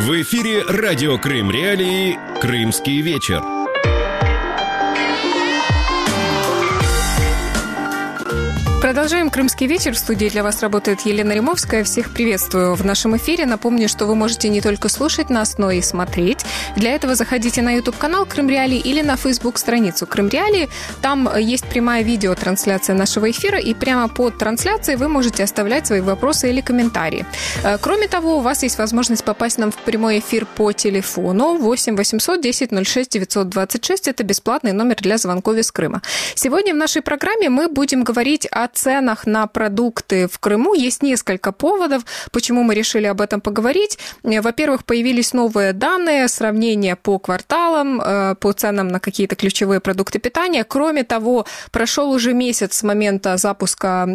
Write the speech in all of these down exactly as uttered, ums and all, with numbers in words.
В эфире радио Крым Реалии «Крымский вечер». Продолжаем «Крымский вечер». В студии для вас работает Елена Римовская. Всех приветствую в нашем эфире. Напомню, что вы можете не только слушать нас, но и смотреть. Для этого заходите на YouTube-канал «Крым Реалии» или на Facebook-страницу «Крым Реалии». Там есть прямая видеотрансляция нашего эфира, и прямо под трансляцией вы можете оставлять свои вопросы или комментарии. Кроме того, у вас есть возможность попасть нам в прямой эфир по телефону восемь восемьсот десять ноль шесть девятьсот двадцать шесть. Это бесплатный номер для звонков из Крыма. Сегодня в нашей программе мы будем говорить о ценах на продукты в Крыму. Есть несколько поводов, почему мы решили об этом поговорить. Во-первых, появились новые данные, сравнение по кварталам, по ценам на какие-то ключевые продукты питания. Кроме того, прошел уже месяц с момента запуска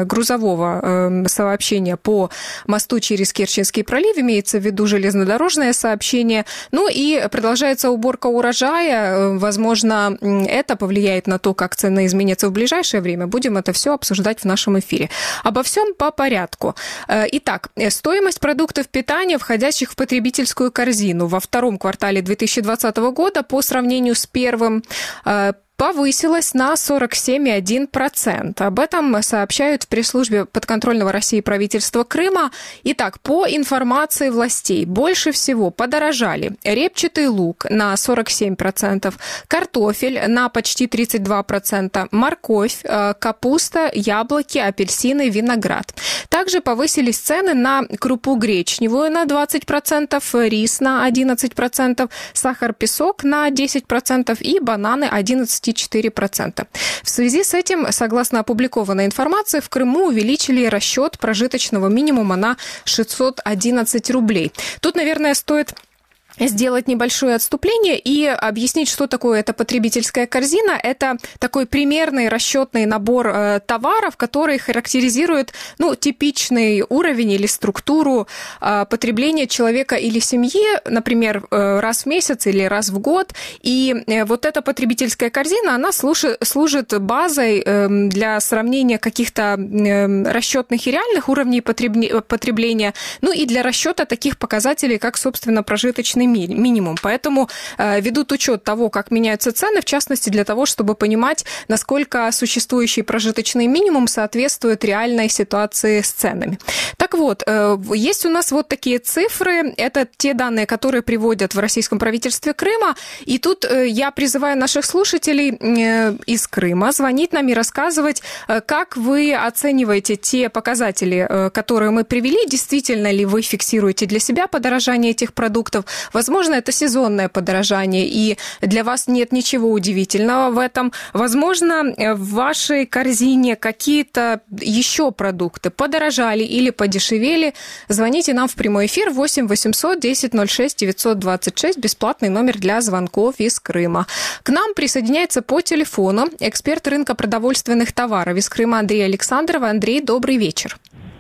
грузового сообщения по мосту через Керченский пролив, имеется в виду железнодорожное сообщение. Ну и продолжается уборка урожая. Возможно, это повлияет на то, как цены изменятся в ближайшее время. Будем это все обсуждать в нашем эфире. Обо всем по порядку. Итак, стоимость продуктов питания, входящих в потребительскую корзину во втором квартале две тысячи двадцатого года по сравнению с первым, повысилась на сорок семь целых один десятый процента. Об этом сообщают в пресс-службе подконтрольного России правительства Крыма. Итак, по информации властей, больше всего подорожали репчатый лук на сорок семь процентов, картофель на почти тридцать два процента, морковь, капуста, яблоки, апельсины, виноград. Также повысились цены на крупу гречневую на двадцать процентов, рис на одиннадцать процентов, сахар-песок на десять процентов и бананы одиннадцать целых четыре десятых процента. В связи с этим, согласно опубликованной информации, в Крыму увеличили расчет прожиточного минимума на шестьсот одиннадцать рублей. Тут, наверное, стоит сделать небольшое отступление и объяснить, что такое эта потребительская корзина. Это такой примерный расчетный набор э, товаров, который характеризует ну, типичный уровень или структуру э, потребления человека или семьи, например, э, раз в месяц или раз в год. И э, вот эта потребительская корзина, она служит, служит базой э, для сравнения каких-то э, расчетных и реальных уровней потребления, ну и для расчета таких показателей, как, собственно, прожиточный минимум. Поэтому э, ведут учет того, как меняются цены, в частности, для того, чтобы понимать, насколько существующий прожиточный минимум соответствует реальной ситуации с ценами. Так вот, э, есть у нас вот такие цифры. Это те данные, которые приводят в российском правительстве Крыма. И тут э, я призываю наших слушателей э, из Крыма звонить нам и рассказывать, э, как вы оцениваете те показатели, э, которые мы привели. Действительно ли вы фиксируете для себя подорожание этих продуктов? Возможно, это сезонное подорожание, и для вас нет ничего удивительного в этом. Возможно, в вашей корзине какие-то еще продукты подорожали или подешевели. Звоните нам в прямой эфир восемь восемьсот десять ноль шесть девятьсот двадцать шесть, бесплатный номер для звонков из Крыма. К нам присоединяется по телефону эксперт рынка продовольственных товаров из Крыма Андрей Александров. Андрей, добрый вечер.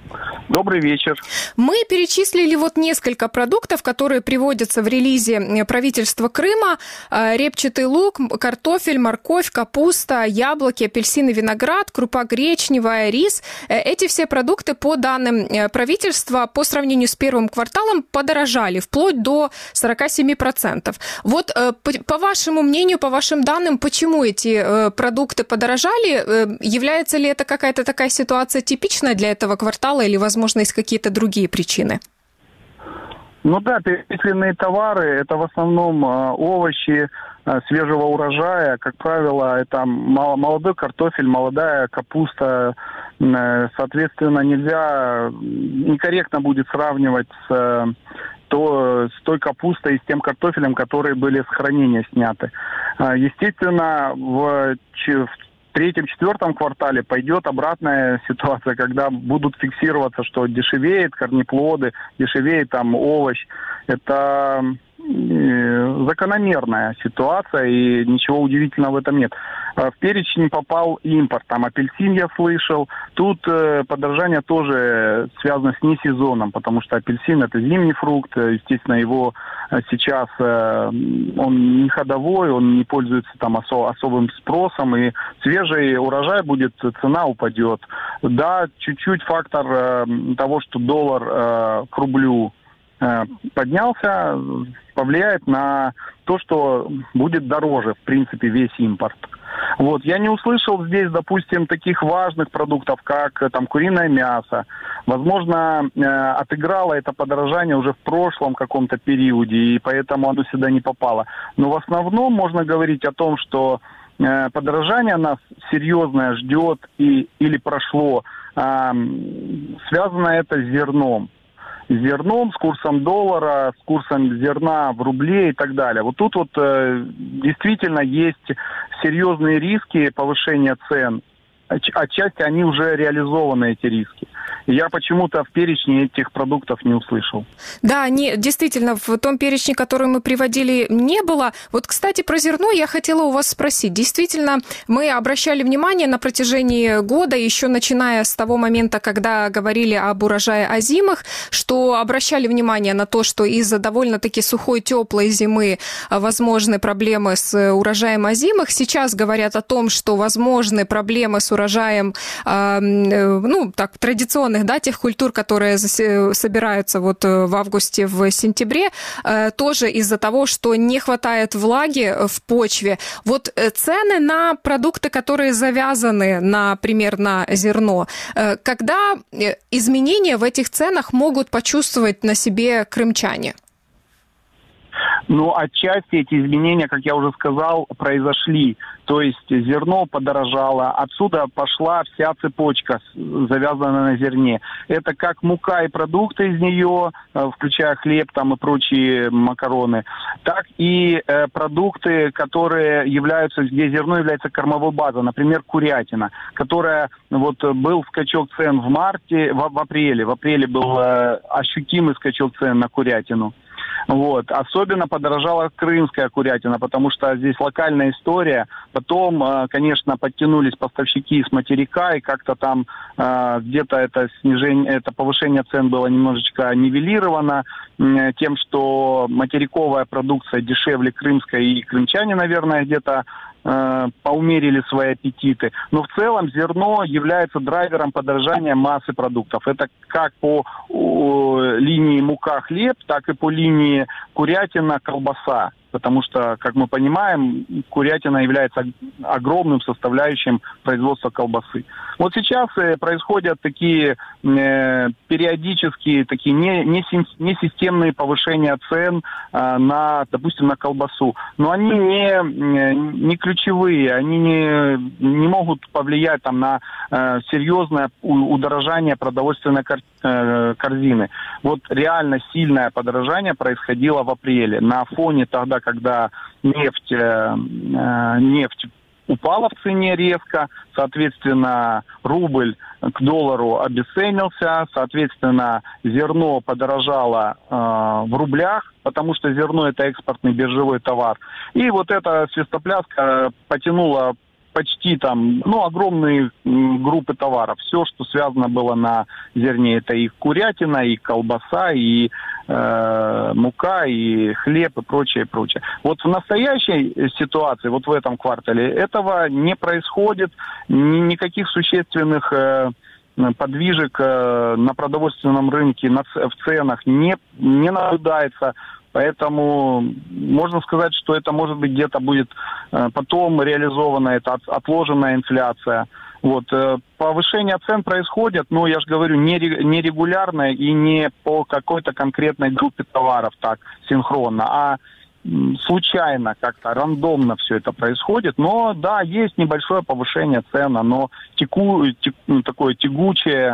Добрый вечер. Мы перечислили вот несколько продуктов, которые приводятся в релизе правительства Крыма. Репчатый лук, картофель, морковь, капуста, яблоки, апельсины, виноград, крупа гречневая, рис. Эти все продукты, по данным правительства, по сравнению с первым кварталом подорожали вплоть до сорок семь процентов. Вот по вашему мнению, по вашим данным, почему эти продукты подорожали? Является ли это какая-то такая ситуация типичная для этого квартала или, возможно, Возможно, есть какие-то другие причины? Ну да, перечисленные товары – это в основном э, овощи э, свежего урожая. Как правило, это молодой картофель, молодая капуста. Э, соответственно, нельзя, некорректно будет сравнивать с, э, то, с той капустой и с тем картофелем, которые были с хранения сняты. Э, естественно, в, в В третьем-четвертом квартале пойдет обратная ситуация, когда будут фиксироваться, что дешевеет корнеплоды, дешевеет там овощ. Это закономерная ситуация, и ничего удивительного в этом нет. В перечень попал импорт, там апельсин я слышал. Тут э, подорожание тоже связано с несезоном, потому что апельсин – это зимний фрукт, естественно, его сейчас э, он не ходовой, он не пользуется там осо- особым спросом, и свежий урожай будет, цена упадет. Да, чуть-чуть фактор э, того, что доллар э, к рублю поднялся, повлияет на то, что будет дороже, в принципе, весь импорт. Вот. Я не услышал здесь, допустим, таких важных продуктов, как там куриное мясо. Возможно, э, отыграло это подорожание уже в прошлом каком-то периоде, и поэтому оно сюда не попало. Но в основном можно говорить о том, что э, подорожание нас серьезное ждет и, или прошло. Э, связано это с зерном. С зерном, с курсом доллара, с курсом зерна в рубле и так далее. Вот тут вот э, действительно есть серьезные риски повышения цен. Отчасти они уже реализованы, эти риски. И я почему-то в перечне этих продуктов не услышал. Да, не, действительно, в том перечне, который мы приводили, не было. Вот, кстати, про зерно я хотела у вас спросить. Действительно, мы обращали внимание на протяжении года, еще начиная с того момента, когда говорили об урожае озимых, что обращали внимание на то, что из-за довольно-таки сухой, теплой зимы возможны проблемы с урожаем озимых. Сейчас говорят о том, что возможны проблемы с урожаем, ну, так, традиционных, да, тех культур, которые собираются вот в августе, в сентябре, тоже из-за того, что не хватает влаги в почве. Вот цены на продукты, которые завязаны, например, на зерно, когда изменения в этих ценах могут почувствовать на себе крымчане? Ну, отчасти эти изменения, как я уже сказал, произошли. То есть зерно подорожало, отсюда пошла вся цепочка, завязанная на зерне. Это как мука и продукты из нее, включая хлеб там и прочие макароны, так и э, продукты, которые являются, где зерно является кормовой базой, например, курятина, которая, вот, был скачок цен в марте, в, в апреле. В апреле был э, ощутимый скачок цен на курятину. Вот. Особенно подорожала крымская курятина, потому что здесь локальная история. Потом, конечно, подтянулись поставщики с материка, и как-то там где-то это снижение, это повышение цен было немножечко нивелировано тем, что материковая продукция дешевле крымской, и крымчане, наверное, где-то поумерили свои аппетиты. Но в целом зерно является драйвером подорожания массы продуктов. Это как по линии мука-хлеб, так и по линии курятина-колбаса. Потому что, как мы понимаем, курятина является огромным составляющим производства колбасы. Вот сейчас происходят такие э, периодические, такие не, не, не системные повышения цен э, на, допустим, на колбасу. Но они не, не ключевые, они не, не могут повлиять там, на э, серьезное удорожание продовольственной кор, э, корзины. Вот реально сильное подорожание происходило в апреле. На фоне тогда, когда нефть, э, нефть упала в цене резко, соответственно, рубль к доллару обесценился, соответственно, зерно подорожало э, в рублях, потому что зерно – это экспортный биржевой товар. И вот эта свистопляска потянула почти там, ну, огромные группы товаров. Все, что связано было на зерне, это и курятина, и колбаса, и э, мука, и хлеб, и прочее, прочее. Вот в настоящей ситуации, вот в этом квартале, этого не происходит, ни, никаких существенных э, подвижек э, на продовольственном рынке, на, в ценах не, не наблюдается. Поэтому можно сказать, что это, может быть, где-то будет э, потом реализована эта от, отложенная инфляция. Вот. Э, повышение цен происходит, но, я же говорю, не, не регулярно и не по какой-то конкретной группе товаров так синхронно, а м, случайно, как-то рандомно все это происходит. Но, да, есть небольшое повышение цен, оно теку, тек, такое тягучее,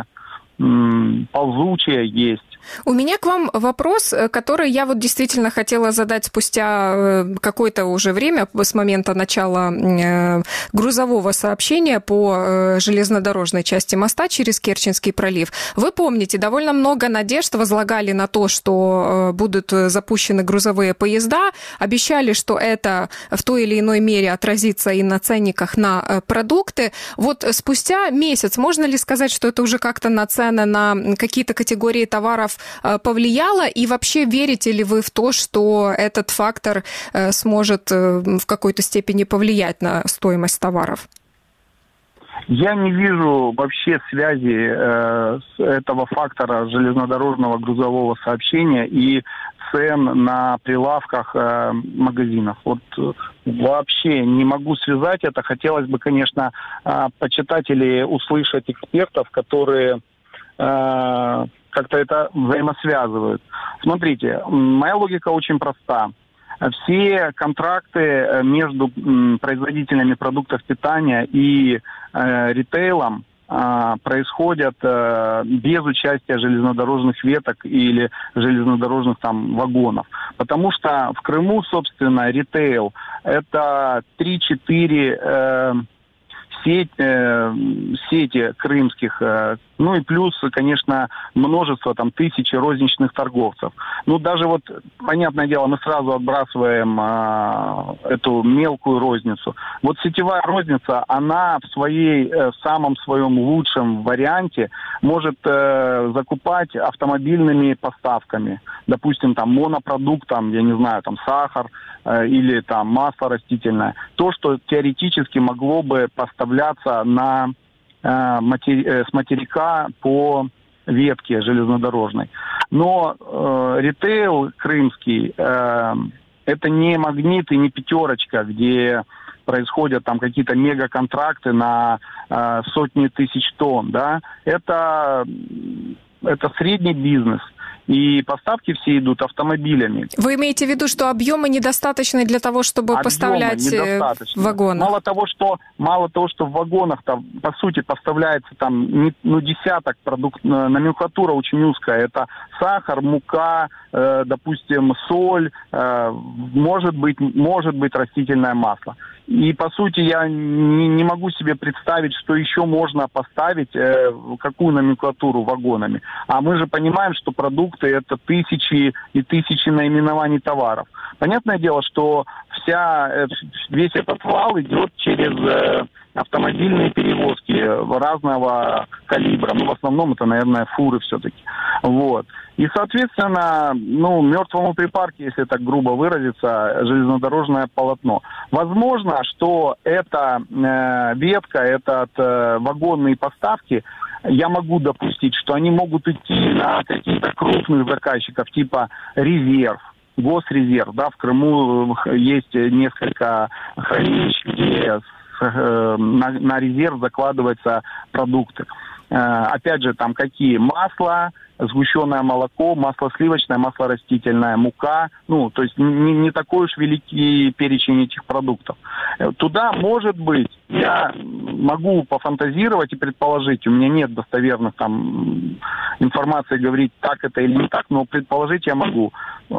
м, ползучее есть. У меня к вам вопрос, который я вот действительно хотела задать спустя какое-то уже время с момента начала грузового сообщения по железнодорожной части моста через Керченский пролив. Вы помните, довольно много надежд возлагали на то, что будут запущены грузовые поезда, обещали, что это в той или иной мере отразится и на ценниках на продукты. Вот спустя месяц можно ли сказать, что это уже как-то на цены на какие-то категории товаров повлияло? И вообще верите ли вы в то, что этот фактор сможет в какой-то степени повлиять на стоимость товаров? Я не вижу вообще связи э, с этого фактора железнодорожного грузового сообщения и цен на прилавках э, магазинов. Вот э, вообще не могу связать это. Хотелось бы, конечно, э, почитать или услышать экспертов, которые э, как-то это взаимосвязывают. Смотрите, моя логика очень проста. Все контракты между производителями продуктов питания и э, ритейлом э, происходят э, без участия железнодорожных веток или железнодорожных там вагонов. Потому что в Крыму, собственно, ритейл – это три-четыре э, сеть, э, сети крымских, э, ну и плюс, конечно, множество, там, тысячи розничных торговцев. Ну, даже вот, понятное дело, мы сразу отбрасываем э, эту мелкую розницу. Вот сетевая розница, она в своей, э, самом своем лучшем варианте может э, закупать автомобильными поставками. Допустим, там, монопродукт, там, я не знаю, там, сахар э, или там масло растительное. То, что теоретически могло бы поставляться на с материка по ветке железнодорожной. Но э, ритейл крымский э, это не Магнит и не Пятерочка, где происходят там какие-то мегаконтракты на э, сотни тысяч тонн. Да? Это, это средний бизнес. И поставки все идут автомобилями. Вы имеете в виду, что объемы недостаточны для того, чтобы объемы поставлять в вагонах? Мало того, что, мало того, что в вагонах-то, по сути, поставляется там не, ну, десяток продуктов, номенклатура очень узкая. Это сахар, мука, э, допустим, соль, э, может быть, может быть растительное масло. И, по сути, я не, не могу себе представить, что еще можно поставить, э, какую номенклатуру вагонами. А мы же понимаем, что продукты – это тысячи и тысячи наименований товаров. Понятное дело, что вся, э, весь этот вал идет через э, автомобильные перевозки разного калибра. Ну, в основном это, наверное, фуры все-таки. Вот. И, соответственно, ну, мертвому припарке, если так грубо выразиться, железнодорожное полотно. Возможно, что эта э, ветка, этот э, вагонные поставки, я могу допустить, что они могут идти на каких-то крупных заказчиков, типа резерв, госрезерв. Да, в Крыму есть несколько хранилищ, где э, на, на резерв закладываются продукты. Опять же, там какие? Масло, сгущенное молоко, масло сливочное, масло растительное, мука. Ну, то есть не, не такой уж великий перечень этих продуктов. Туда, может быть, я могу пофантазировать и предположить, у меня нет достоверных там информации говорить, так это или не так, но предположить я могу.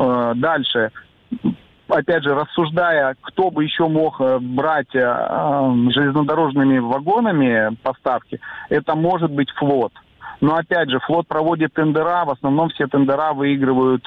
Дальше. Опять же, рассуждая, кто бы еще мог брать э, железнодорожными вагонами поставки, это может быть флот. Но опять же, флот проводит тендера, в основном все тендера выигрывают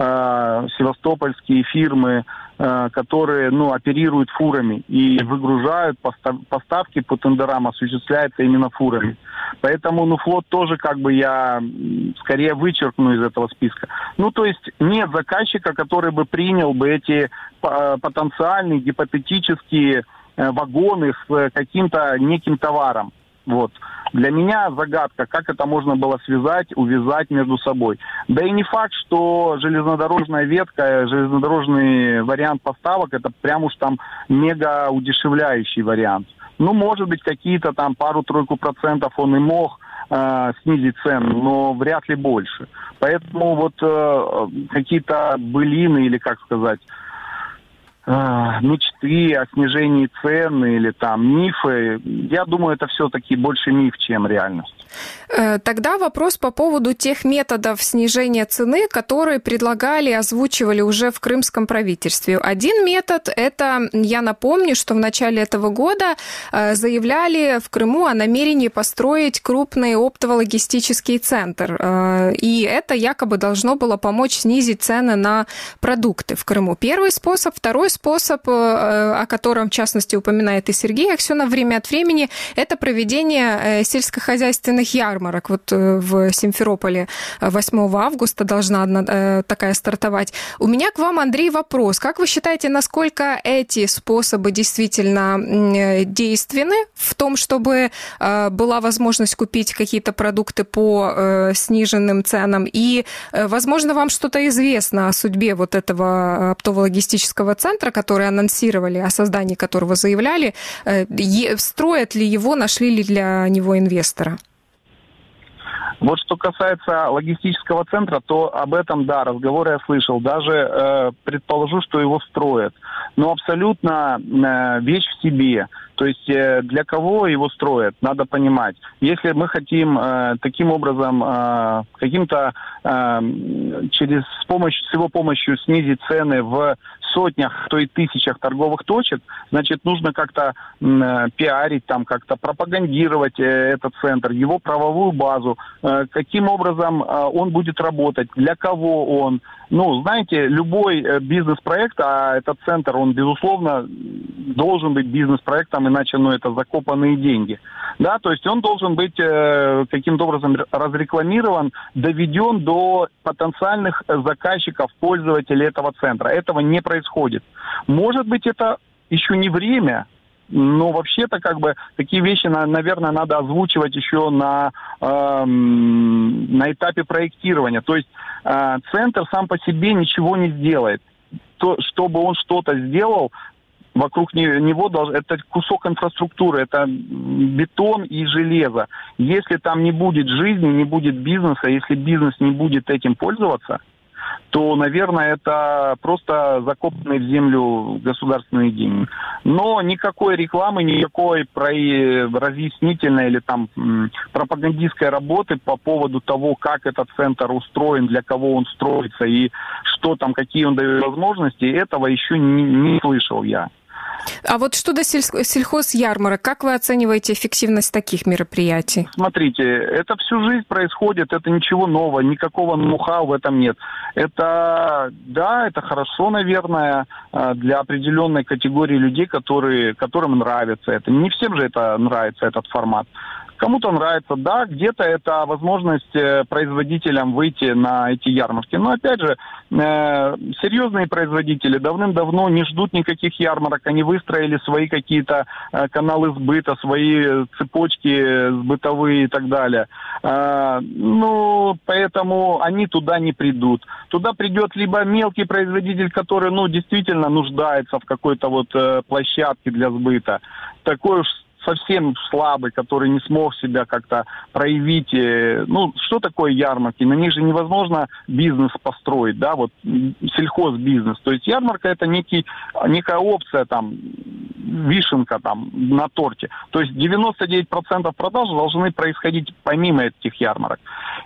э, севастопольские фирмы, э, которые ну, оперируют фурами и выгружают постав, поставки по тендерам, осуществляются именно фурами. Поэтому ну, флот тоже как бы я скорее вычеркну из этого списка. Ну, то есть нет заказчика, который бы принял бы эти э, потенциальные, гипотетические э, вагоны с э, каким-то неким товаром. Вот. Для меня загадка, как это можно было связать, увязать между собой. Да и не факт, что железнодорожная ветка, железнодорожный вариант поставок, это прям уж там мега удешевляющий вариант. Ну, может быть, какие-то там пару-тройку процентов он и мог э, снизить цену, но вряд ли больше. Поэтому вот э, какие-то былины или, как сказать, мечты о снижении цен или там мифы, я думаю, это все-таки больше миф, чем реальность. Тогда вопрос по поводу тех методов снижения цены, которые предлагали, озвучивали уже в крымском правительстве. Один метод – это, я напомню, что в начале этого года заявляли в Крыму о намерении построить крупный оптово-логистический центр. И это якобы должно было помочь снизить цены на продукты в Крыму. Первый способ. Второй способ, о котором, в частности, упоминает и Сергей Аксенов время от времени, это проведение сельскохозяйственных ярмарок. Вот в Симферополе восьмого августа должна одна такая стартовать. У меня к вам, Андрей, вопрос. Как вы считаете, насколько эти способы действительно действенны в том, чтобы была возможность купить какие-то продукты по сниженным ценам? И, возможно, вам что-то известно о судьбе вот этого оптово-логистического центра, который анонсировали, о создании которого заявляли? Строят ли его, нашли ли для него инвестора? Вот что касается логистического центра, то об этом, да, разговоры я слышал. Даже э, предположу, что его строят. Но абсолютно э, вещь в себе. То есть э, для кого его строят, надо понимать. Если мы хотим э, таким образом, э, каким-то э, через с, помощью, с его помощью снизить цены в сотнях, то и тысячах торговых точек, значит, нужно как-то э, пиарить, там, как-то пропагандировать э, этот центр, его правовую базу, э, каким образом э, он будет работать, для кого он. Ну, знаете, любой э, бизнес-проект, а этот центр, он, безусловно, должен быть бизнес-проектом, иначе, ну, это закопанные деньги. Да, то есть он должен быть э, каким-то образом разрекламирован, доведен до потенциальных заказчиков, пользователей этого центра. Этого не происходит. Может быть, это еще не время, но вообще-то как бы такие вещи, наверное, надо озвучивать еще на, э, на этапе проектирования. То есть э, центр сам по себе ничего не сделает. То, чтобы он что-то сделал, вокруг него должен, это кусок инфраструктуры, это бетон и железо. Если там не будет жизни, не будет бизнеса, если бизнес не будет этим пользоваться, то, наверное, это просто закопанные в землю государственные деньги. Но никакой рекламы, никакой разъяснительной или там пропагандистской работы по поводу того, как этот центр устроен, для кого он строится и что там, какие он дает возможности, этого еще не, не слышал я. А вот что до сельхозярмарок, как вы оцениваете эффективность таких мероприятий? Смотрите, это всю жизнь происходит, это ничего нового, никакого ноу-хау в этом нет. Это, да, это хорошо, наверное, для определенной категории людей, которые, которым нравится это. Не всем же это нравится, этот формат. Кому-то нравится, да, где-то это возможность производителям выйти на эти ярмарки. Но, опять же, э, серьезные производители давным-давно не ждут никаких ярмарок. Они выстроили свои какие-то э, каналы сбыта, свои цепочки сбытовые и так далее. Э, ну, поэтому они туда не придут. Туда придет либо мелкий производитель, который, ну, действительно нуждается в какой-то вот э, площадке для сбыта. Такой уж совсем слабый, который не смог себя как-то проявить. Ну, что такое ярмарки? На них же невозможно бизнес построить, да, вот сельхозбизнес. То есть ярмарка это некий, некая опция, там, вишенка там на торте. То есть девяносто девять процентов продаж должны происходить помимо этих ярмарок.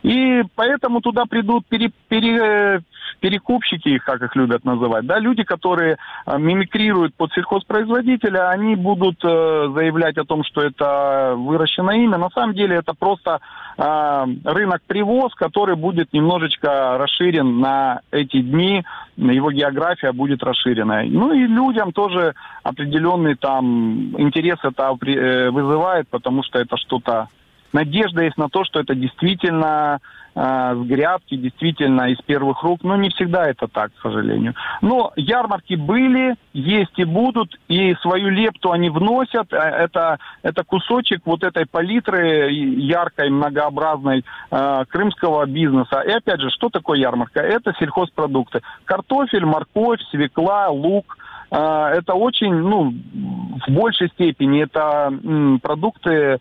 И поэтому туда придут пере, пере, перекупщики, как их любят называть, да, люди, которые мимикрируют под сельхозпроизводителя, они будут э, заявлять о том, что это выращенное имя. На самом деле это просто э, рынок привоз, который будет немножечко расширен на эти дни, его география будет расширена. Ну и людям тоже определенный там интерес это э, вызывает, потому что это что-то... Надежда есть на то, что это действительно э, с грядки, действительно из первых рук. Но не всегда это так, к сожалению. Но ярмарки были, есть и будут, и свою лепту они вносят. Это, это кусочек вот этой палитры яркой, многообразной э, крымского бизнеса. И опять же, что такое ярмарка? Это сельхозпродукты. Картофель, морковь, свекла, лук. Это очень, ну, в большей степени это продукты э,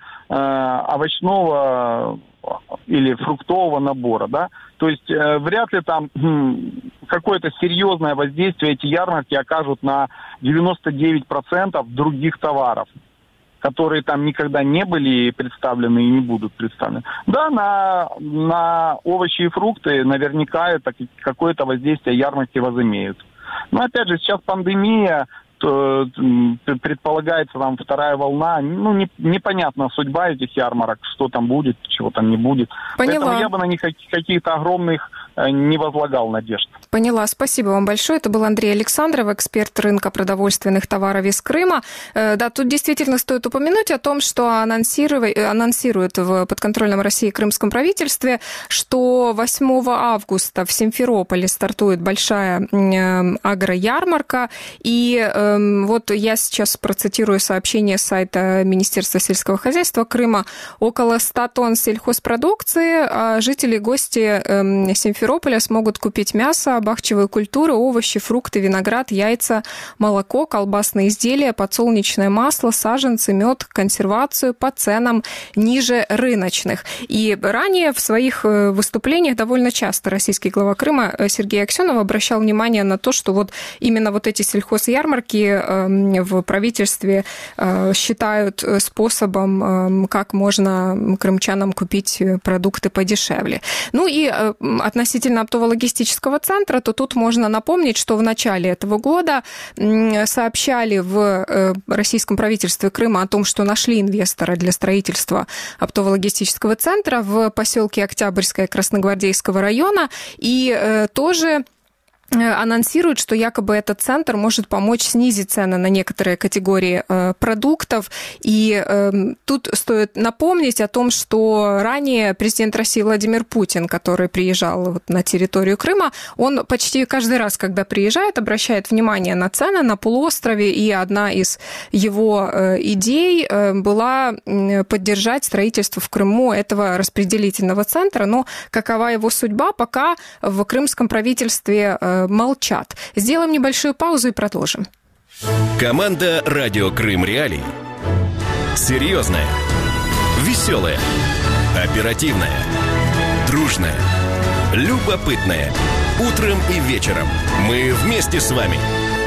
овощного или фруктового набора, да. То есть э, вряд ли там м, какое-то серьезное воздействие эти ярмарки окажут на девяносто девять процентов других товаров, которые там никогда не были представлены и не будут представлены. Да, на, на овощи и фрукты наверняка это какое-то воздействие ярмарки возымеют. Но опять же, сейчас пандемия, то, предполагается там вторая волна. Ну, не, непонятна судьба этих ярмарок, что там будет, чего там не будет. Поняла. Поэтому я бы на них каких-то огромных не возлагал надежд. Поняла. Спасибо вам большое. Это был Андрей Александров, эксперт рынка продовольственных товаров из Крыма. Да, тут действительно стоит упомянуть о том, что анонсируют в подконтрольном России крымском правительстве, что восьмого августа в Симферополе стартует большая агроярмарка. И вот я сейчас процитирую сообщение с сайта Министерства сельского хозяйства Крыма. Около ста тонн сельхозпродукции, а жители и гости Симферополя смогут купить мясо, бахчевые культуры, овощи, фрукты, виноград, яйца, молоко, колбасные изделия, подсолнечное масло, саженцы, мед, консервацию по ценам ниже рыночных. И ранее в своих выступлениях довольно часто российский глава Крыма Сергей Аксенов обращал внимание на то, что вот именно вот эти сельхозярмарки в правительстве считают способом, как можно крымчанам купить продукты подешевле. Ну и относительно оптово-логистического центра, то тут можно напомнить, что в начале этого года сообщали в российском правительстве Крыма о том, что нашли инвестора для строительства оптово-логистического центра в поселке Октябрьское Красногвардейского района, и тоже анонсируют, что якобы этот центр может помочь снизить цены на некоторые категории э, продуктов. И э, тут стоит напомнить о том, что ранее президент России Владимир Путин, который приезжал вот на территорию Крыма, он почти каждый раз, когда приезжает, обращает внимание на цены на полуострове, и одна из его э, идей э, была поддержать строительство в Крыму этого распределительного центра. Но какова его судьба, пока в крымском правительстве э, молчат. Сделаем небольшую паузу и продолжим. Команда «Радио Крым Реалии». Серьезная, веселая, оперативная, дружная, любопытная. Утром и вечером мы вместе с вами.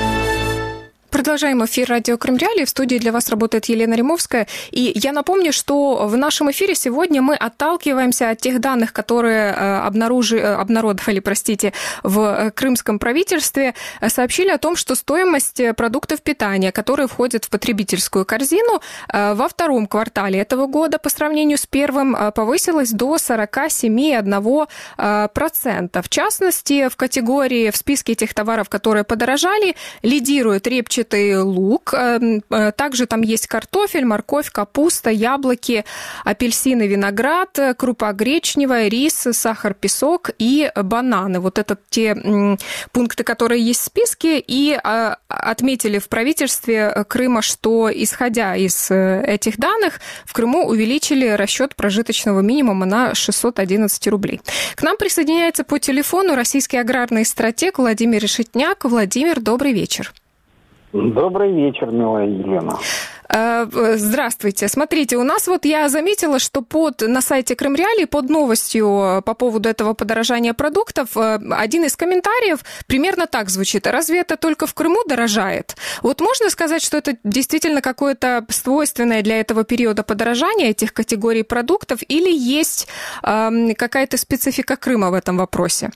Продолжаем эфир «Радио Крым Реалии». В студии для вас работает Елена Римовская. И я напомню, что в нашем эфире сегодня мы отталкиваемся от тех данных, которые обнаружи, обнародовали, простите, в крымском правительстве. Сообщили о том, что стоимость продуктов питания, которые входят в потребительскую корзину, во втором квартале этого года по сравнению с первым повысилась до сорок семь целых одна десятая процента. В частности, в категории, в списке этих товаров, которые подорожали, лидирует репчатый лук. Также там есть картофель, морковь, капуста, яблоки, апельсины, виноград, крупа гречневая, рис, сахар, песок и бананы. Вот это те пункты, которые есть в списке. И отметили в правительстве Крыма, что, исходя из этих данных, в Крыму увеличили расчет прожиточного минимума на шестьсот одиннадцать рублей. К нам присоединяется по телефону российский аграрный стратег Владимир Решетняк. Владимир, добрый вечер. Добрый вечер, милая Елена. Здравствуйте. Смотрите, у нас вот я заметила, что под, на сайте Крым Реалии под новостью по поводу этого подорожания продуктов один из комментариев примерно так звучит. Разве это только в Крыму дорожает? Вот можно сказать, что это действительно какое-то свойственное для этого периода подорожания этих категорий продуктов, или есть э, какая-то специфика Крыма в этом вопросе?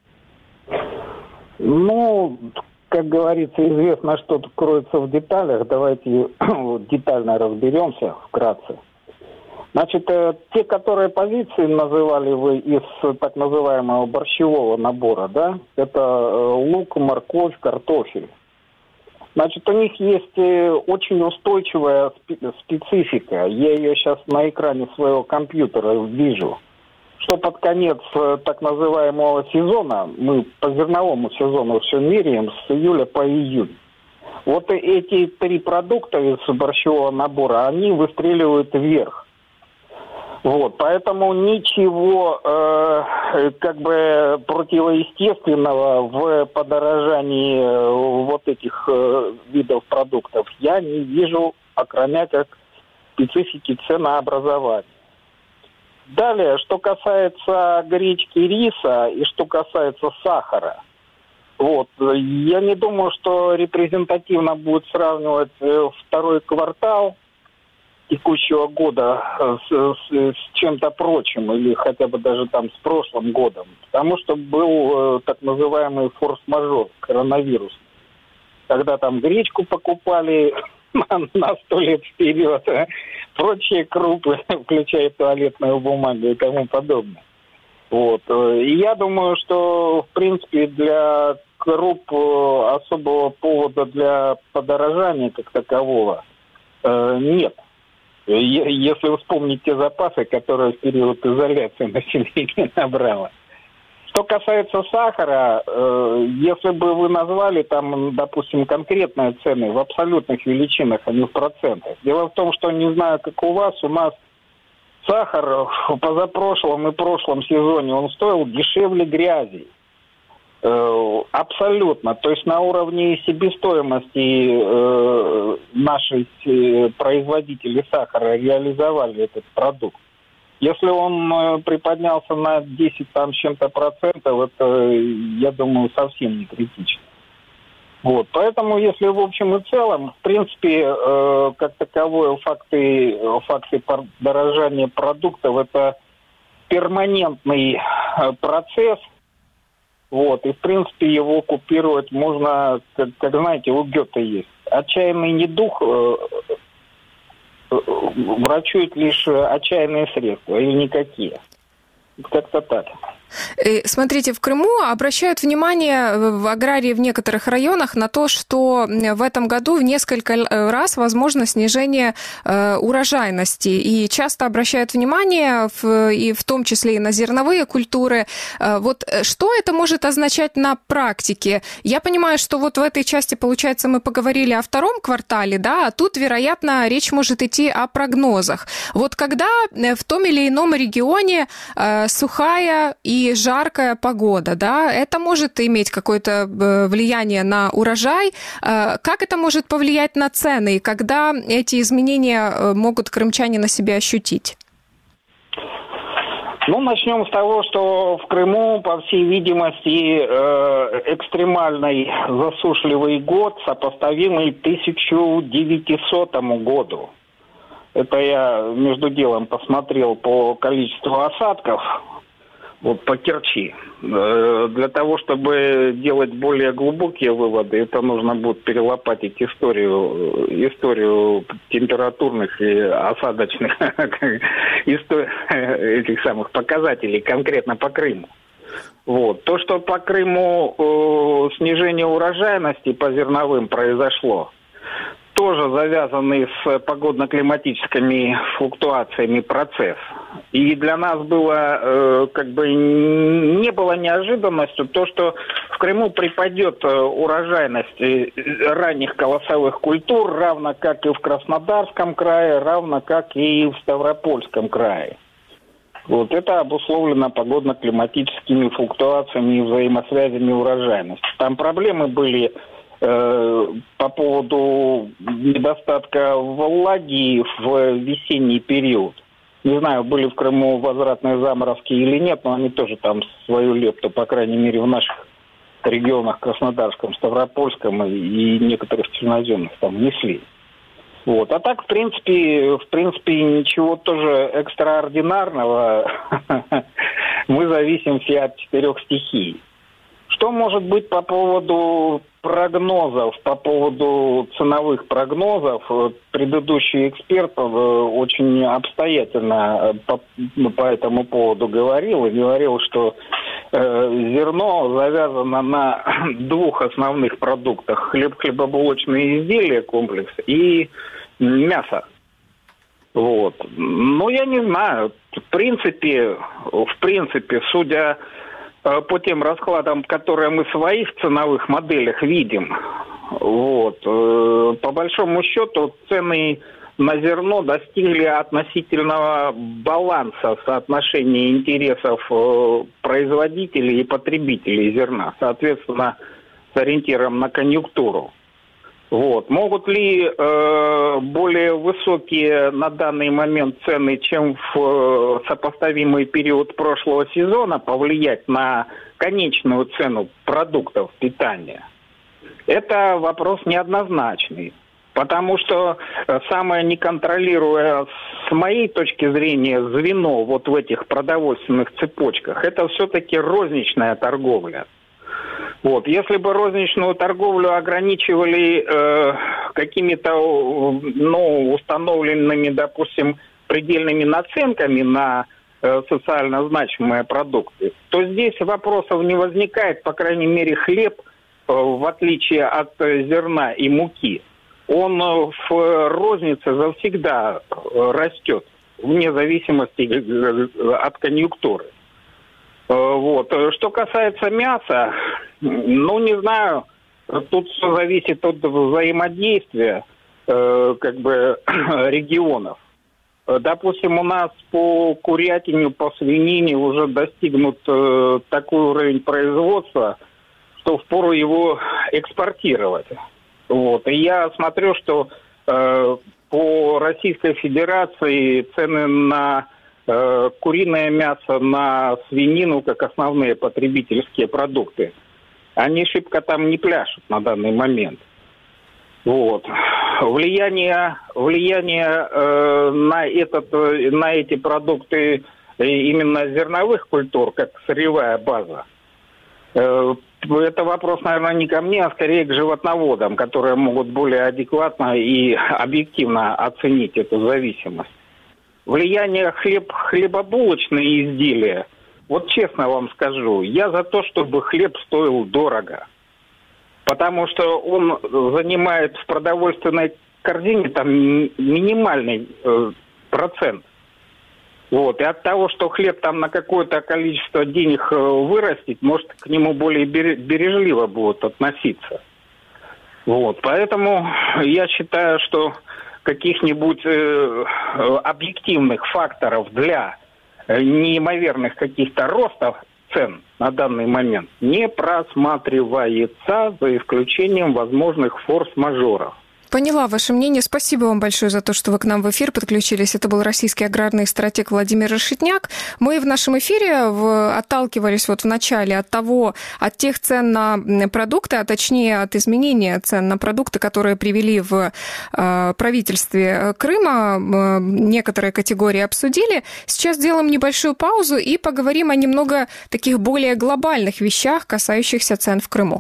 Ну... Как говорится, известно, что кроется в деталях. Давайте детально разберемся вкратце. Значит, те, которые позиции называли вы из так называемого борщевого набора, да, это лук, морковь, картофель. Значит, у них есть очень устойчивая специфика. Я ее сейчас на экране своего компьютера вижу. Что под конец так называемого сезона, мы по зерновому сезону все меряем с июля по июнь. Вот эти три продукта из борщевого набора, они выстреливают вверх. Вот, поэтому ничего э, как бы противоестественного в подорожании вот этих э, видов продуктов я не вижу, окромя как специфики ценообразования. Далее, что касается гречки, риса и что касается сахара. Вот, я не думаю, что репрезентативно будет сравнивать второй квартал текущего года с, с, с чем-то прочим, или хотя бы даже там с прошлым годом. Потому что был так называемый форс-мажор, коронавирус. Когда там гречку покупали на сто лет вперед, прочие крупы, включая туалетную бумагу и тому подобное. Вот. И я думаю, что, в принципе, для круп особого повода для подорожания как такового э, нет. Если вы вспомните те запасы, которые в период изоляции население набрало. Что касается сахара, э, если бы вы назвали там, допустим, конкретные цены в абсолютных величинах, а не в процентах. Дело в том, что, не знаю, как у вас, у нас сахар в позапрошлом и прошлом сезоне, он стоил дешевле грязи. Э, абсолютно. То есть на уровне себестоимости э, наши э, производители сахара реализовали этот продукт. Если он э, приподнялся на десять там, с чем-то процентов, это, я думаю, совсем не критично. Вот. Поэтому, если в общем и целом, в принципе, э, как таковое факты, факты подорожания продуктов, это перманентный э, процесс. Вот. И, в принципе, его купировать можно, как, как знаете, у Гёте есть. Отчаянный недуг э, врачует лишь отчаянные средства или никакие. Как-то так. Смотрите, в Крыму обращают внимание в аграрии в некоторых районах на то, что в этом году в несколько раз возможно снижение урожайности. И часто обращают внимание, в, и в том числе и на зерновые культуры. Вот что это может означать на практике? Я понимаю, что вот в этой части, получается, мы поговорили о втором квартале, да, а тут, вероятно, речь может идти о прогнозах. Вот когда в том или ином регионе сухая и и жаркая погода, да, это может иметь какое-то влияние на урожай. Как это может повлиять на цены, и когда эти изменения могут крымчане на себя ощутить? Ну, начнем с того, что в Крыму, по всей видимости, экстремальный засушливый год, сопоставимый тысяча девятисотому году. Это я между делом посмотрел по количеству осадков. Вот по Керчи. Для того, чтобы делать более глубокие выводы, это нужно будет перелопатить историю, историю температурных и осадочных этих самых показателей конкретно по Крыму. Вот. То, что по Крыму снижение урожайности по зерновым произошло, тоже завязанный с погодно-климатическими флуктуациями процесс. И для нас было, э, как бы, не было неожиданностью то, что в Крыму припадет урожайность ранних колосовых культур, равно как и в Краснодарском крае, равно как и в Ставропольском крае. Вот это обусловлено погодно-климатическими флуктуациями и взаимосвязями урожайности. Там проблемы были по поводу недостатка влаги в весенний период. Не знаю, были в Крыму возвратные заморозки или нет, но они тоже там свою лепту, по крайней мере, в наших регионах Краснодарском, Ставропольском и некоторых черноземных там внесли. Вот. А так, в принципе, в принципе, ничего тоже экстраординарного. Мы зависим все от четырех стихий. Что может быть по поводу прогнозов, по поводу ценовых прогнозов? Предыдущий эксперт очень обстоятельно по, по этому поводу говорил и говорил, что э, зерно завязано на двух основных продуктах: хлеб, хлебобулочные изделия, комплекс, и мясо. Вот. Но я не знаю. В принципе, в принципе, судя по тем раскладам, которые мы в своих ценовых моделях видим, вот, по большому счету цены на зерно достигли относительного баланса соотношения интересов производителей и потребителей зерна, соответственно, с ориентиром на конъюнктуру. Вот. Могут ли э, более высокие на данный момент цены, чем в э, сопоставимый период прошлого сезона, повлиять на конечную цену продуктов питания? Это вопрос неоднозначный. Потому что самое неконтролируемое, с моей точки зрения, звено вот в этих продовольственных цепочках, это все-таки розничная торговля. Вот. Если бы розничную торговлю ограничивали э, какими-то ну, установленными, допустим, предельными наценками на э, социально значимые продукты, то здесь вопросов не возникает, по крайней мере, хлеб, э, в отличие от э, зерна и муки, он э, в рознице завсегда э, растет, вне зависимости э, от конъюнктуры. Э, вот. Что касается мяса, ну, не знаю, тут все зависит от взаимодействия э, как бы регионов. Допустим, у нас по курятине, по свинине уже достигнут э, такой уровень производства, что впору его экспортировать. Вот. И я смотрю, что э, по Российской Федерации цены на э, куриное мясо, на свинину, как основные потребительские продукты, они шибко там не пляшут на данный момент. Вот. Влияние, влияние э, на, этот, на эти продукты именно зерновых культур, как сырьевая база, э, это вопрос, наверное, не ко мне, а скорее к животноводам, которые могут более адекватно и объективно оценить эту зависимость. Влияние хлеб, хлебобулочные изделия, вот честно вам скажу, я за то, чтобы хлеб стоил дорого. Потому что он занимает в продовольственной корзине там минимальный э, процент. Вот. И от того, что хлеб там на какое-то количество денег вырастет, может, к нему более бережливо будут относиться. Вот. Поэтому я считаю, что каких-нибудь э, объективных факторов для неимоверных каких-то ростов цен на данный момент не просматривается, за исключением возможных форс-мажоров. Поняла ваше мнение. Спасибо вам большое за то, что вы к нам в эфир подключились. Это был российский аграрный стратег Владимир Решетняк. Мы в нашем эфире в, отталкивались вот в начале от того, от тех цен на продукты, а точнее от изменения цен на продукты, которые привели в э, правительстве Крыма. Э, некоторые категории обсудили. Сейчас сделаем небольшую паузу и поговорим о немного таких более глобальных вещах, касающихся цен в Крыму.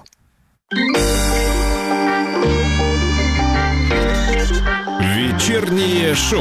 Вечернее шоу.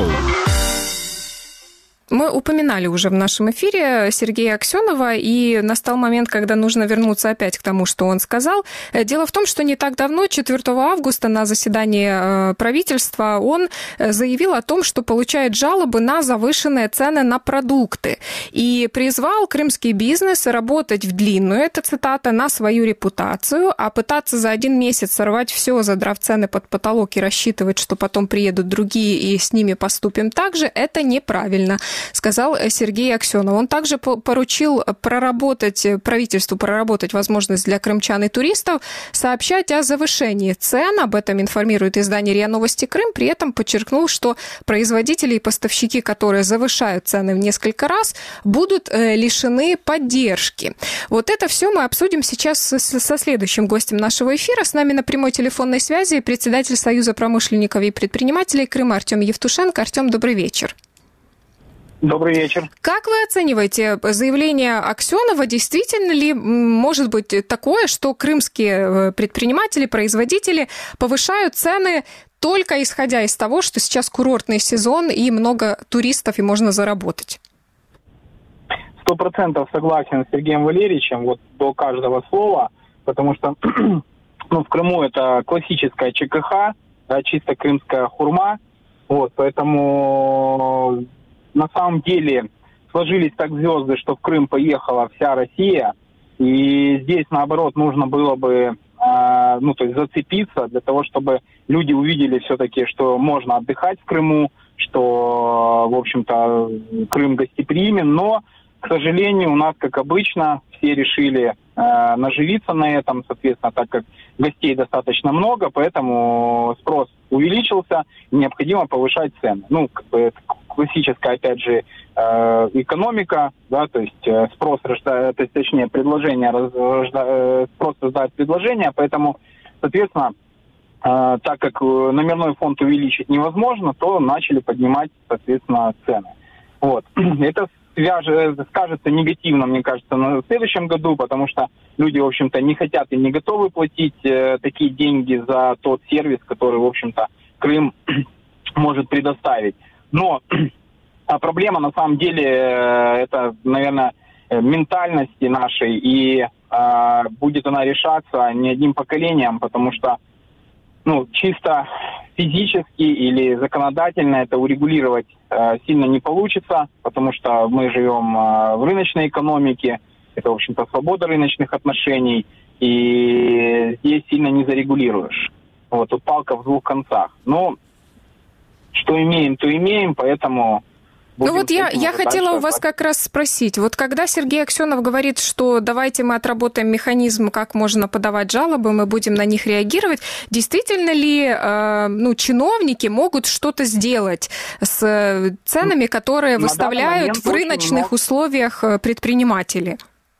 Мы упоминали уже в нашем эфире Сергея Аксенова, и настал момент, когда нужно вернуться опять к тому, что он сказал. Дело в том, что не так давно, четвёртого августа, на заседании правительства, он заявил о том, что получает жалобы на завышенные цены на продукты, и призвал крымский бизнес работать в длинную, это цитата, на свою репутацию, а пытаться за один месяц сорвать все, задрав цены под потолок и рассчитывать, что потом приедут другие и с ними поступим так же, это неправильно, сказал Сергей Аксенов. Он также поручил проработать, правительству проработать возможность для крымчан и туристов сообщать о завышении цен. Об этом информирует издание РИА Новости Крым. При этом подчеркнул, что производители и поставщики, которые завышают цены в несколько раз, будут лишены поддержки. Вот это все мы обсудим сейчас со следующим гостем нашего эфира. С нами на прямой телефонной связи председатель Союза промышленников и предпринимателей Крыма Артем Евтушенко. Артем, добрый вечер. Добрый вечер. Как вы оцениваете заявление Аксенова? Действительно ли может быть такое, что крымские предприниматели, производители повышают цены только исходя из того, что сейчас курортный сезон и много туристов и можно заработать? Сто процентов согласен с Сергеем Валерьевичем вот до каждого слова, потому что ну, в Крыму это классическая ЧКХ, да, чисто крымская хурма, вот, поэтому на самом деле сложились так звезды, что в Крым поехала вся Россия, и здесь, наоборот, нужно было бы э, ну, то есть зацепиться для того, чтобы люди увидели все-таки, что можно отдыхать в Крыму, что, в общем-то, Крым гостеприимен, но, к сожалению, у нас, как обычно, все решили э, наживиться на этом, соответственно, так как гостей достаточно много, поэтому спрос увеличился, и необходимо повышать цены. Ну, как бы это классическая, опять же, э, экономика, да, то есть э, спрос рождает, то есть, точнее, предложение рождает, спрос рождает предложение, поэтому, соответственно, э, так как номерной фонд увеличить невозможно, то начали поднимать, соответственно, цены. Вот. Это свяжет, скажется негативно, мне кажется, на следующем году, потому что люди, в общем-то, не хотят и не готовы платить э, такие деньги за тот сервис, который, в общем-то, Крым может предоставить. Но А проблема на самом деле это, наверное, ментальности нашей, и э, будет она решаться не одним поколением, потому что ну, чисто физически или законодательно это урегулировать э, сильно не получится, потому что мы живем э, в рыночной экономике, это, в общем-то, свобода рыночных отношений, и здесь сильно не зарегулируешь. Вот, тут палка в двух концах. Но что имеем, то имеем, поэтому... Ну вот я, я хотела у вас как раз спросить, вот когда Сергей Аксенов говорит, что давайте мы отработаем механизм, как можно подавать жалобы, мы будем на них реагировать, действительно ли э, ну, чиновники могут что-то сделать с ценами, которые на выставляют в рыночных много... условиях предприниматели?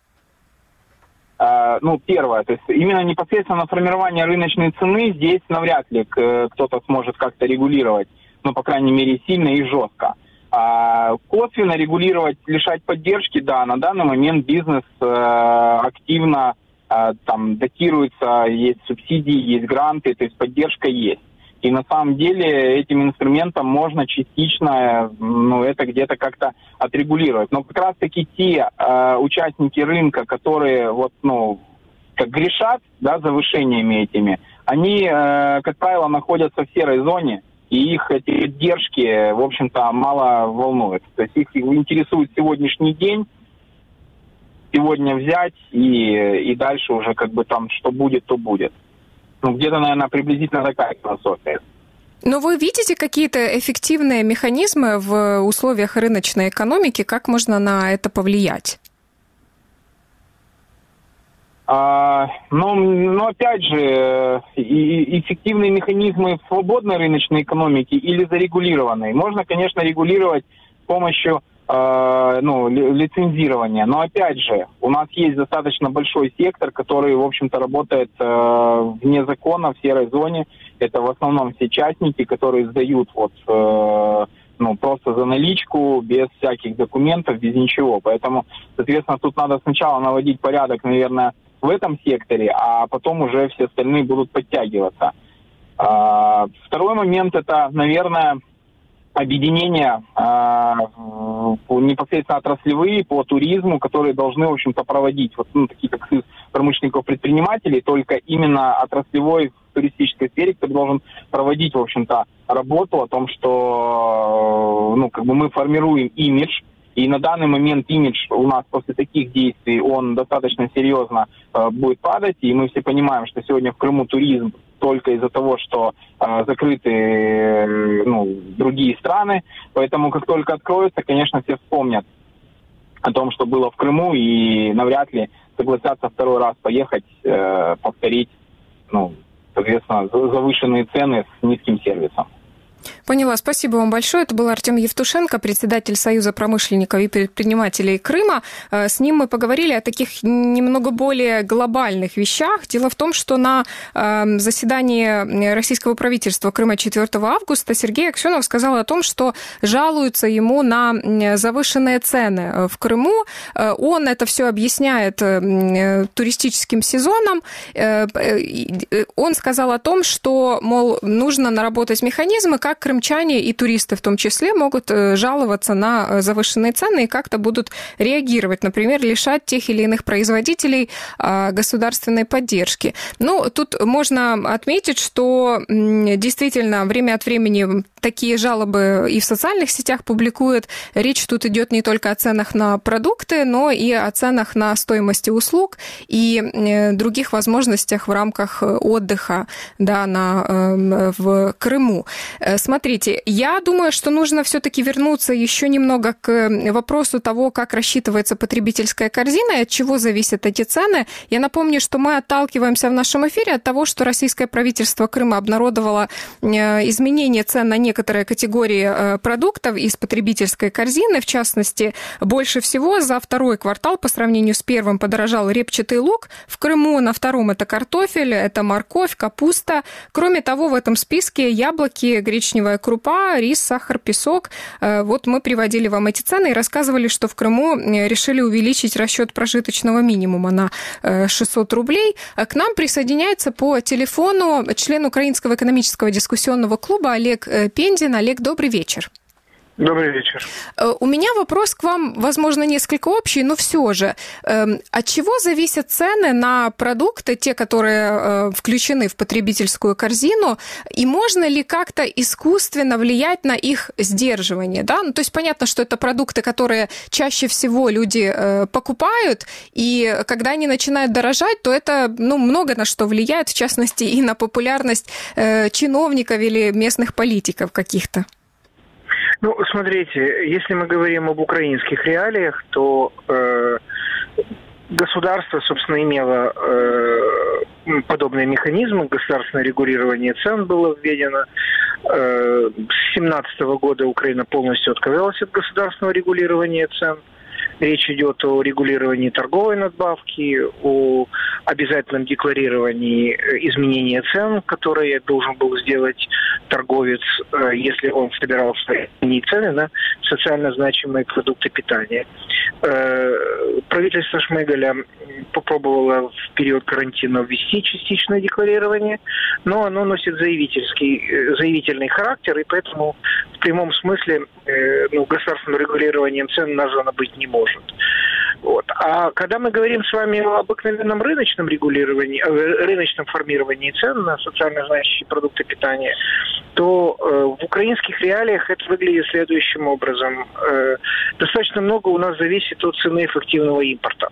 Uh, ну, первое, то есть именно непосредственно формирование рыночной цены здесь навряд ли кто-то сможет как-то регулировать, ну, по крайней мере, сильно и жестко. А косвенно регулировать, лишать поддержки, да, на данный момент бизнес э, активно э, там датируется, есть субсидии, есть гранты, то есть поддержка есть. И на самом деле этим инструментом можно частично, ну, это где-то как-то отрегулировать. Но как раз-таки те э, участники рынка, которые вот, ну, как грешат, да, завышениями этими, они, э, как правило, находятся в серой зоне. И их эти поддержки, в общем-то, мало волнуют. То есть их интересует сегодняшний день, сегодня взять и, и дальше уже как бы там что будет, то будет. Ну, где-то, наверное, приблизительно такая философия. Но вы видите какие-то эффективные механизмы в условиях рыночной экономики? Как можно на это повлиять? А, но, но опять же, и, эффективные механизмы в свободной рыночной экономике или зарегулированной можно, конечно, регулировать с помощью э, ну, лицензирования. Но опять же, у нас есть достаточно большой сектор, который, в общем-то, работает э, вне закона, в серой зоне. Это в основном все частники, которые сдают вот, э, ну, просто за наличку, без всяких документов, без ничего. Поэтому, соответственно, тут надо сначала наводить порядок, наверное, в этом секторе, а потом уже все остальные будут подтягиваться. А, второй момент – это, наверное, объединения а, непосредственно отраслевые по туризму, которые должны, в общем-то, проводить вот, ну, такие как союз промышленников-предпринимателей, только именно отраслевой в туристической сфере, который должен проводить, в общем-то, работу о том, что ну, как бы мы формируем имидж. И на данный момент имидж у нас после таких действий, он достаточно серьезно э, будет падать. И мы все понимаем, что сегодня в Крыму туризм только из-за того, что э, закрыты э, ну, другие страны. Поэтому как только откроется, конечно, все вспомнят о том, что было в Крыму, и навряд ли согласятся второй раз поехать, э, повторить, ну, соответственно, завышенные цены с низким сервисом. Поняла. Спасибо вам большое. Это был Артем Евтушенко, председатель Союза промышленников и предпринимателей Крыма. С ним мы поговорили о таких немного более глобальных вещах. Дело в том, что на заседании российского правительства Крыма четвёртого августа Сергей Аксенов сказал о том, что жалуются ему на завышенные цены в Крыму. Он это все объясняет туристическим сезоном. Он сказал о том, что, мол, нужно наработать механизмы, как крымчане и туристы в том числе могут жаловаться на завышенные цены и как-то будут реагировать, например, лишать тех или иных производителей государственной поддержки. Ну, тут можно отметить, что действительно время от времени такие жалобы и в социальных сетях публикуют. Речь тут идет не только о ценах на продукты, но и о ценах на стоимости услуг и других возможностях в рамках отдыха, да, на, в Крыму. Смотрите, я думаю, что нужно все-таки вернуться еще немного к вопросу того, как рассчитывается потребительская корзина и от чего зависят эти цены. Я напомню, что мы отталкиваемся в нашем эфире от того, что российское правительство Крыма обнародовало изменение цен на некоторые категории продуктов из потребительской корзины. В частности, больше всего за второй квартал по сравнению с первым подорожал репчатый лук в Крыму. На втором это картофель, это морковь, капуста. Кроме того, в этом списке яблоки, гречневая крупа, рис, сахар, песок. Вот мы приводили вам эти цены и рассказывали, что в Крыму решили увеличить расчет прожиточного минимума на шестьсот рублей. К нам присоединяется по телефону член Украинского экономического дискуссионного клуба Олег Пендин. Олег, добрый вечер. Добрый вечер. У меня вопрос к вам, возможно, несколько общий, но все же. От чего зависят цены на продукты, те, которые включены в потребительскую корзину, и можно ли как-то искусственно влиять на их сдерживание? Да? Ну, то есть понятно, что это продукты, которые чаще всего люди покупают, и когда они начинают дорожать, то это ну, много на что влияет, в частности, и на популярность чиновников или местных политиков каких-то. Ну, смотрите, если мы говорим об украинских реалиях, то э, государство, собственно, имело э, подобные механизмы, государственное регулирование цен было введено. Э, с две тысячи семнадцатого года Украина полностью отказалась от государственного регулирования цен. Речь идет о регулировании торговой надбавки, о обязательном декларировании изменения цен, которые должен был сделать торговец, если он собирался изменить цены на социально значимые продукты питания. Правительство Шмыгаля попробовало в период карантина ввести частичное декларирование, но оно носит заявительский, заявительный характер, и поэтому в прямом смысле ну, государственным регулированием цен названо быть не может. Вот. А когда мы говорим с вами о обыкновенном рыночном регулировании, рыночном формировании цен на социально значащие продукты питания, то э, в украинских реалиях это выглядит следующим образом. Э, достаточно много у нас зависит от цены эффективного импорта.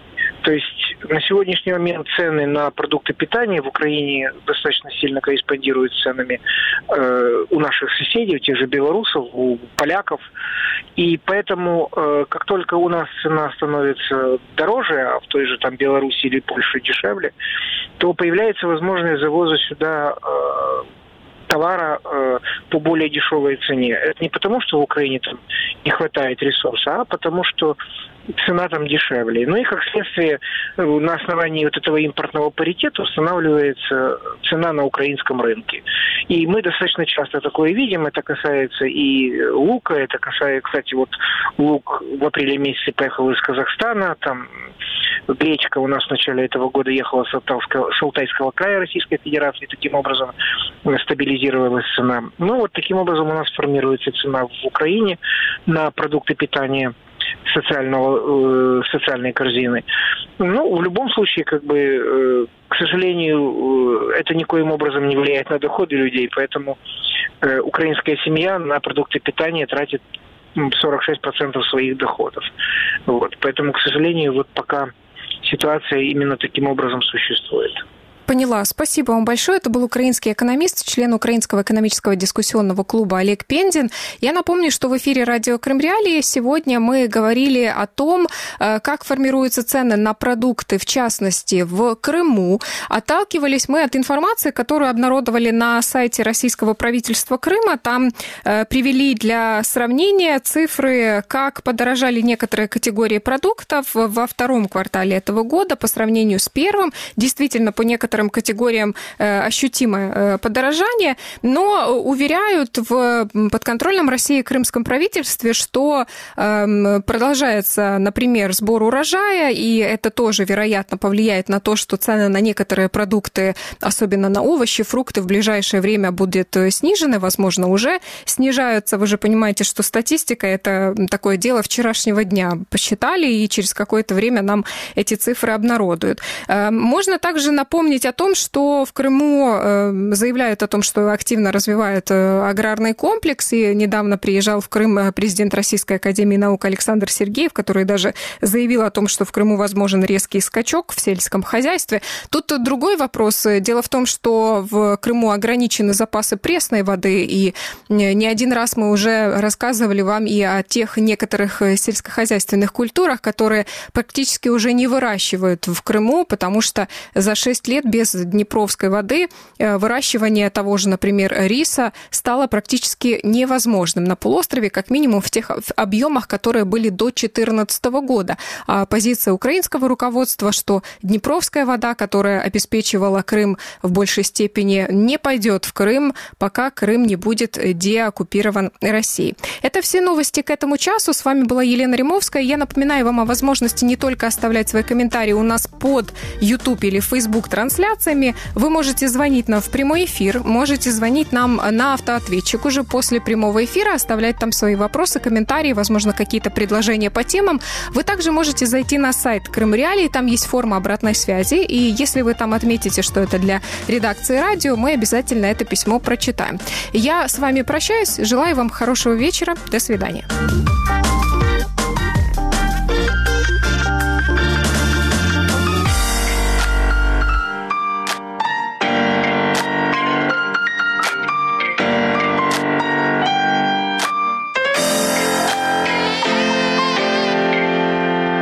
То есть на сегодняшний момент цены на продукты питания в Украине достаточно сильно корреспондируют с ценами э, у наших соседей, у тех же белорусов, у поляков. И поэтому, э, как только у нас цена становится дороже, а в той же там Беларуси или Польше дешевле, то появляется возможность завоза сюда э, товара э, по более дешевой цене. Это не потому, что в Украине там не хватает ресурса, а потому что цена там дешевле. Ну и как следствие на основании вот этого импортного паритета устанавливается цена на украинском рынке. И мы достаточно часто такое видим. Это касается и лука, это касается, кстати, вот лук в апреле месяце поехал из Казахстана, там гречка у нас в начале этого года ехала с Алтайского, с Алтайского края Российской Федерации, таким образом стабилизировалась цена. Ну вот таким образом у нас формируется цена в Украине на продукты питания социального, э, социальной корзины. Ну, в любом случае, как бы, э, к сожалению, э, это никоим образом не влияет на доходы людей, поэтому э, украинская семья на продукты питания тратит сорок шесть процентов своих доходов. Вот. Поэтому, к сожалению, вот пока ситуация именно таким образом существует. Поняла. Спасибо вам большое. Это был украинский экономист, член Украинского экономического дискуссионного клуба Олег Пендин. Я напомню, что в эфире радио Крым Реалии сегодня мы говорили о том, как формируются цены на продукты, в частности, в Крыму. Отталкивались мы от информации, которую обнародовали на сайте российского правительства Крыма. Там привели для сравнения цифры, как подорожали некоторые категории продуктов во втором квартале этого года по сравнению с первым. Действительно, по некоторым категориям э, ощутимое э, подорожание, но уверяют в подконтрольном России крымском правительстве, что э, продолжается, например, сбор урожая, и это тоже, вероятно, повлияет на то, что цены на некоторые продукты, особенно на овощи, фрукты, в ближайшее время будут снижены, возможно, уже снижаются. Вы же понимаете, что статистика – это такое дело вчерашнего дня. Посчитали, и через какое-то время нам эти цифры обнародуют. Э, можно также напомнить о том, что в Крыму заявляют о том, что активно развивают аграрный комплекс, и недавно приезжал в Крым президент Российской академии наук Александр Сергеев, который даже заявил о том, что в Крыму возможен резкий скачок в сельском хозяйстве. Тут другой вопрос. Дело в том, что в Крыму ограничены запасы пресной воды, и не один раз мы уже рассказывали вам и о тех некоторых сельскохозяйственных культурах, которые практически уже не выращивают в Крыму, потому что за шесть лет без днепровской воды выращивание того же, например, риса стало практически невозможным на полуострове, как минимум в тех объемах, которые были до две тысячи четырнадцатого года. А позиция украинского руководства, что днепровская вода, которая обеспечивала Крым в большей степени, не пойдет в Крым, пока Крым не будет деоккупирован Россией. Это все новости к этому часу. С вами была Елена Римовская. Я напоминаю вам о возможности не только оставлять свои комментарии у нас под YouTube или Facebook трансляции, трансляциями. Вы можете звонить нам в прямой эфир, можете звонить нам на автоответчик уже после прямого эфира, оставлять там свои вопросы, комментарии, возможно, какие-то предложения по темам. Вы также можете зайти на сайт Крым Реалии, там есть форма обратной связи, и если вы там отметите, что это для редакции радио, мы обязательно это письмо прочитаем. Я с вами прощаюсь, желаю вам хорошего вечера, до свидания.